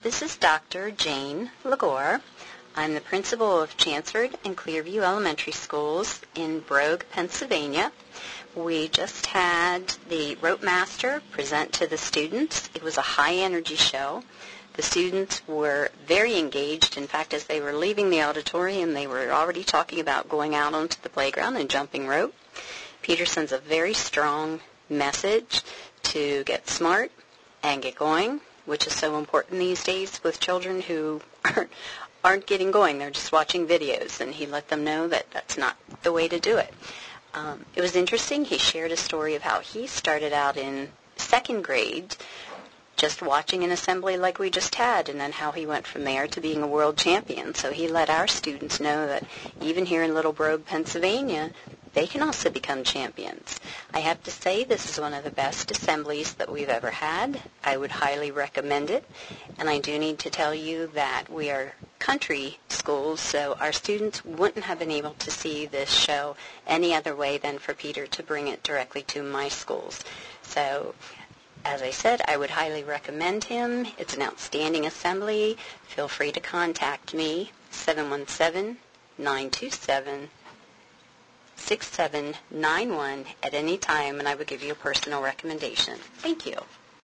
This is Dr. Jane Lagore. I'm the principal of Chanceford and Clearview Elementary Schools in Brogue, Pennsylvania. We just had the Rope Master present to the students. It was a high-energy show. The students were very engaged. In fact, as they were leaving the auditorium, they were already talking about going out onto the playground and jumping rope. Peter sends a very strong message to get smart and get going, which is so important these days with children who aren't getting going. They're just watching videos, and he let them know that that's not the way to do it. It was interesting. He shared a story of how he started out in second grade just watching an assembly like we just had, and then how he went from there to being a world champion. So he let our students know that even here in Little Brogue, Pennsylvania, they can also become champions. I have to say this is one of the best assemblies that we've ever had. I would highly recommend it. And I do need to tell you that we are country schools, so our students wouldn't have been able to see this show any other way than for Peter to bring it directly to my schools. So, as I said, I would highly recommend him. It's an outstanding assembly. Feel free to contact me, 717-927-6791 at any time, and I would give you a personal recommendation. Thank you.